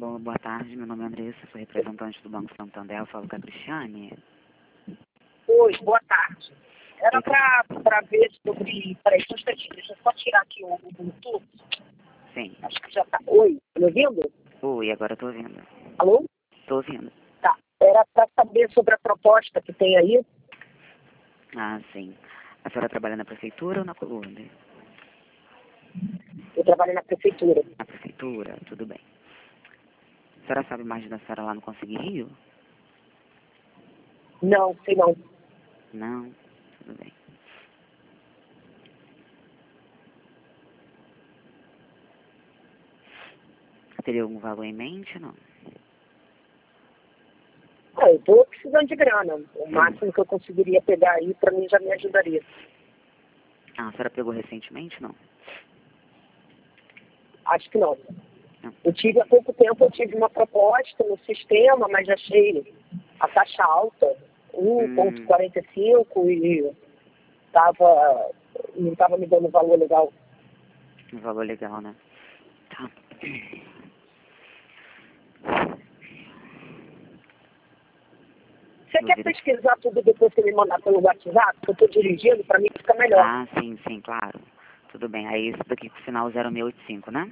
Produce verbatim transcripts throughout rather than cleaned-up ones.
Bom, boa tarde, meu nome é Andressa, sou representante do Banco Santander, eu falo com a Cristiane. Oi, boa tarde. Era para ver sobre... Peraí, só um instantinho, deixa eu só tirar aqui o, o Bluetooth. Sim. Acho que já tá. Oi, tá me ouvindo? Oi, agora eu tô ouvindo. Alô? Tô ouvindo. Tá. Era para saber sobre a proposta que tem aí. Ah, sim. A senhora trabalha na prefeitura ou na coluna? Eu trabalho na prefeitura. Na prefeitura? Tudo bem. A senhora sabe mais da senhora lá no Conselho Rio? Não, sei não. Não? Tudo bem. Teria algum valor em mente ou não? Ah, eu tô precisando de grana. O máximo que eu conseguiria pegar aí, para mim, já me ajudaria. Ah, a senhora pegou recentemente ou não? Acho que não. Não. Eu tive há pouco tempo, eu tive uma proposta no sistema, mas achei a taxa alta, um vírgula quarenta e cinco, e tava, não estava me dando valor legal. Um valor legal, né? Tá. Você quer pesquisar tudo depois que me mandar pelo WhatsApp? Que eu estou dirigindo, para mim fica melhor. Ah, sim, sim, claro. Tudo bem. Aí isso daqui com o final zero seis oito cinco, né?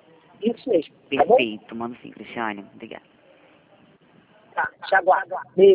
Isso mesmo, tá bom? Perfeito. Mando sim, Cristiane. Obrigada. Tá, te aguardo.